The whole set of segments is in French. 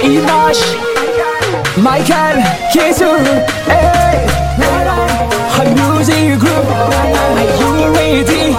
Dimash, Michael, Kesu, hey, a music group, are you ready?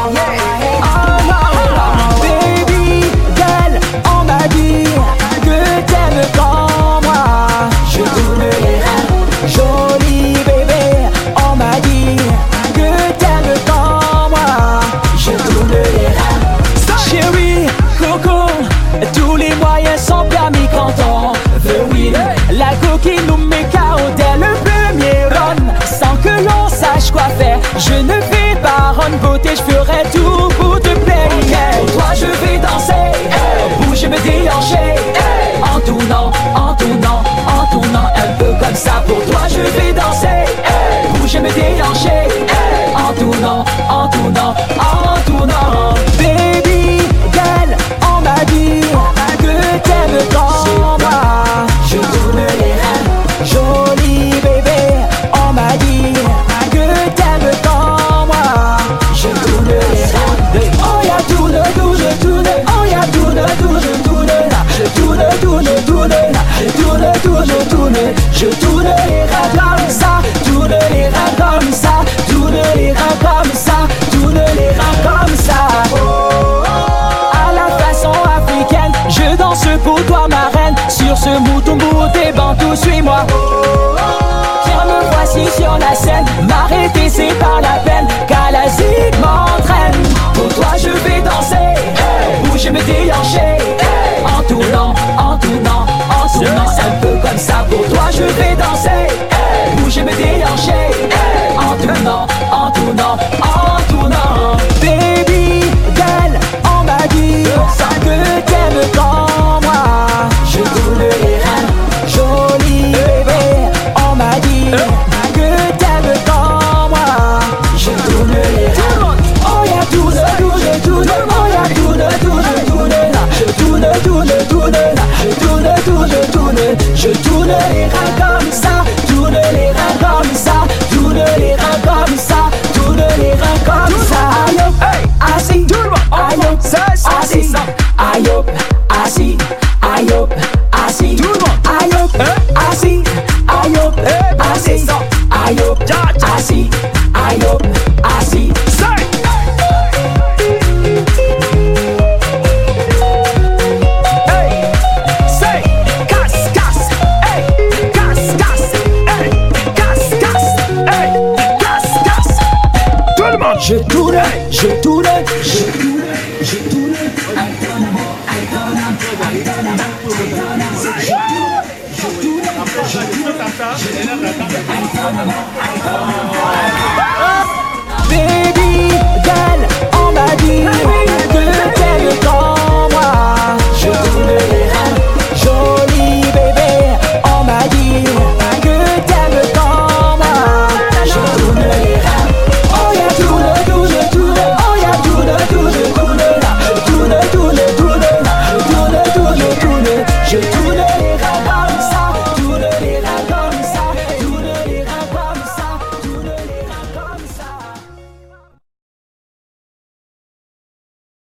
Baby girl, on m'a dit que t'aimes comme moi. Je tourne les reins, joli bébé, on m'a dit que t'aimes comme moi. Je tourne les reins, chérie, coco, tous les moyens sont permis quand on veut, oui. La coquille nous met KO dès le premier run, sans que l'on sache quoi faire. Je ne vais pas rendre beauté, je ferai tout pour te plaire. Pour toi je vais danser, bouger me déhancher, en tournant, en tournant, en tournant un peu comme ça. Pour toi je vais danser, bouger me déhancher, en tournant, en tournant, en tournant. Baby girl, on m'a dit que t'aimes comme moi. Je tourne les reins, joli bébé, on m'a dit que t'aimes comme moi. Je tourne les reins, oh y'a tourne, tourne, tourne, oh y'a tourne, tourne, tourne. Je tourne, tourne, tourne, je tourne, tourne, tourne. Je tourne les reins comme ça, tourne les reins comme ça, tourne les reins comme ça, tourne les reins comme ça. À la façon africaine, je danse pour toi ma reine. Sur ce mouton beauté bantou, suis-moi. Tiens, me voici sur la scène, m'arrêter c'est pas la peine, car la zig m'entraîne. Pour toi je vais danser, bouger me déhancher, en tournant, en tournant, en tournant un peu comme ça. Pour toi je vais danser, bouger me déhancher, en tournant, en tournant, en tournant. Baby girl, on m'a dit que t'aimes comme moi. Je tourne les reins, joli bébé, on m'a dit que t'aimes comme moi. Je tourne les reins, oh y'a tourne, tourne, tourne, oh y'a tourne, tourne, tourne. Je tourne, tourne, tourne, je tourne, tourne, tourne. Je tourne les reins comme ça, tourne les reins comme ça, tourne les reins comme ça, tourne les reins comme ça. Aïe hop, assis, aïe hop, assis, aïe hop, assis, aïe hop, assis, aïe hop, assis, aïe hop, assis, aïe hop, assis, aïe hop, assis. Je tourne, je tourne, je tourne, je tourne. Je tourne,